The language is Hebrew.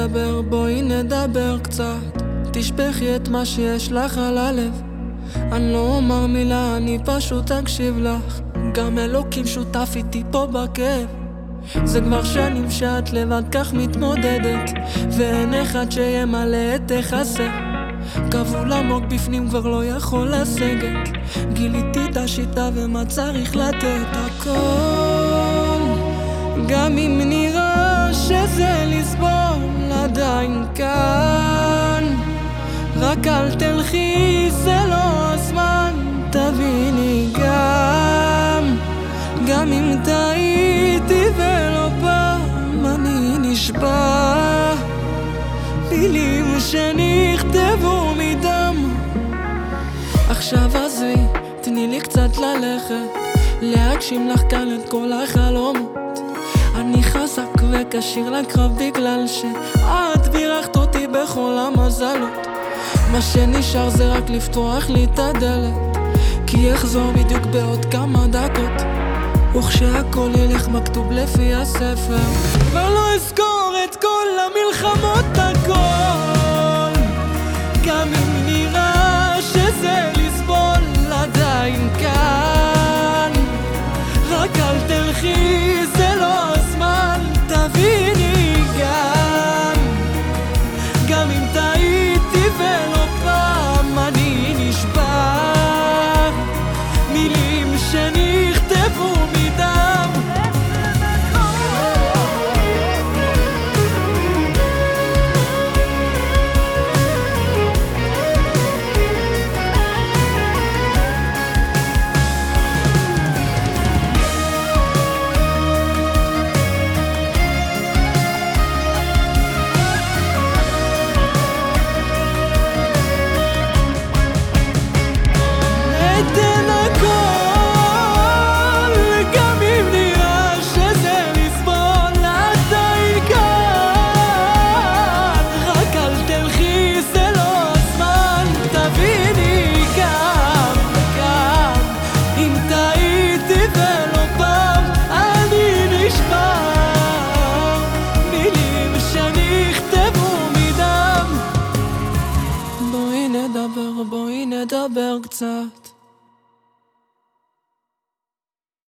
לדבר, בואי נדבר קצת. תשפכי את מה שיש לך על הלב. אני לא אומר מילה, אני פשוט אקשיב לך. גם אלוקים שותף איתי פה בכאב. זה כבר שנים שאת לבד כך מתמודדת, ואין אחד שימלא את החסר. כבול עמוק בפנים כבר לא יכול לסגת. גיליתי את השיטה ומה צריך לתת. הכל, גם אם נראה שזה לסבול, עדיין כאן. רק אל תלכי, זה לא הזמן. תביני גם אם טעיתי ולא פעם, אני נשבע. מילים שנכתבו מדם. עכשיו עזבי, תני לי קצת ללכת, להגשים לך כאן את כל החלומות. אני חזק וכשיר לקרב בגלל שאת בירכת אותי בכל המזלות. מה שנשאר זה רק לפתוח לי את הדלת, כי אחזור בדיוק בעוד כמה דקות. וכשהכל ילך מכתוב לפי הספר, כבר לא אזכור את כל המלחמות. הכל, גם אם נראה שזה לסבול, עדיין כאן. רק אל תלכי, זה לא הזמן. תביני גם אם טעיתי ולא פעם, אני נשבע. מילים שנכתבו מדם. בואי נדבר קצת.